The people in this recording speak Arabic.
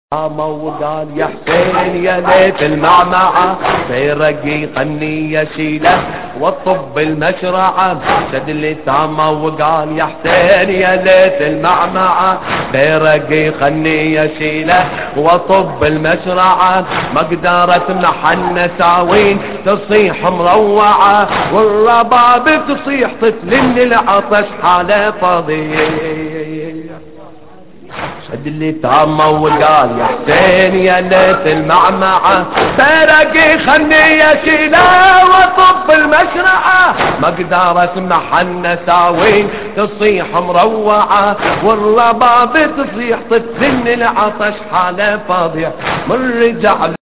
قام وقال يا حسين يا ليت المعمعة بيرقي قني يشيله والطب المشرعة شد اللي تام وقال يا حسين يا ليت المعمعة بيرقي قني يشيله وطب المشرعة مقدرة محن ساوين تصيح مروعة والرباب تصيح طفل من العطش حاله فضيع شد اللي تام وقال يا حسين يا ليت المعمعة بيرقي خني يشيله وطب المشرعة مقدرة محن ساوين تصيح مروعة والرباب تصيح طفل من العطش حاله فظيع من رجع